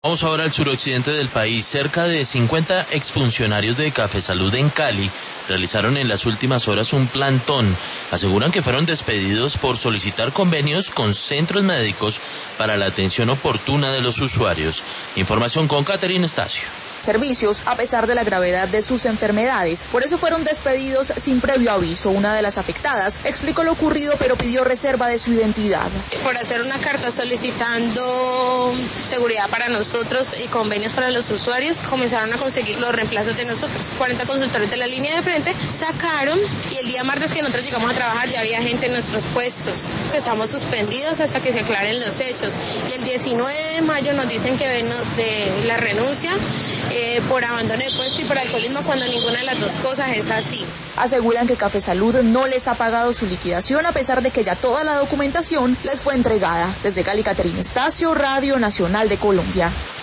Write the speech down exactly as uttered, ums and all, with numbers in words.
Vamos ahora al suroccidente del país. Cerca de cincuenta exfuncionarios de Café Salud en Cali realizaron en las últimas horas un plantón. Aseguran que fueron despedidos por solicitar convenios con centros médicos para la atención oportuna de los usuarios. Información con Caterina Estacio. Servicios a pesar de la gravedad de sus enfermedades. Por eso fueron despedidos sin previo aviso. Una de las afectadas explicó lo ocurrido, pero pidió reserva de su identidad. Por hacer una carta solicitando seguridad para nosotros y convenios para los usuarios, comenzaron a conseguir los reemplazos de nosotros. cuarenta consultores de la línea de frente sacaron y el día martes que nosotros llegamos a trabajar ya había gente en nuestros puestos. Estamos suspendidos hasta que se aclaren los hechos. Y el diecinueve de mayo nos dicen que ven de la renuncia Eh, por abandono de puesto y por alcoholismo, cuando ninguna de las dos cosas es así. Aseguran que Café Salud no les ha pagado su liquidación a pesar de que ya toda la documentación les fue entregada. Desde Cali, Caterina Estacio, Radio Nacional de Colombia.